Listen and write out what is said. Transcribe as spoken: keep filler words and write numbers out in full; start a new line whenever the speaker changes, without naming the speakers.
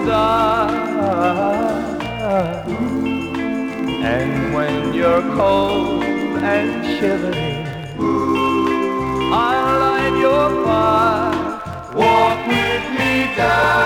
die. And when you're cold and shivering, I'll light your fire. Walk with me down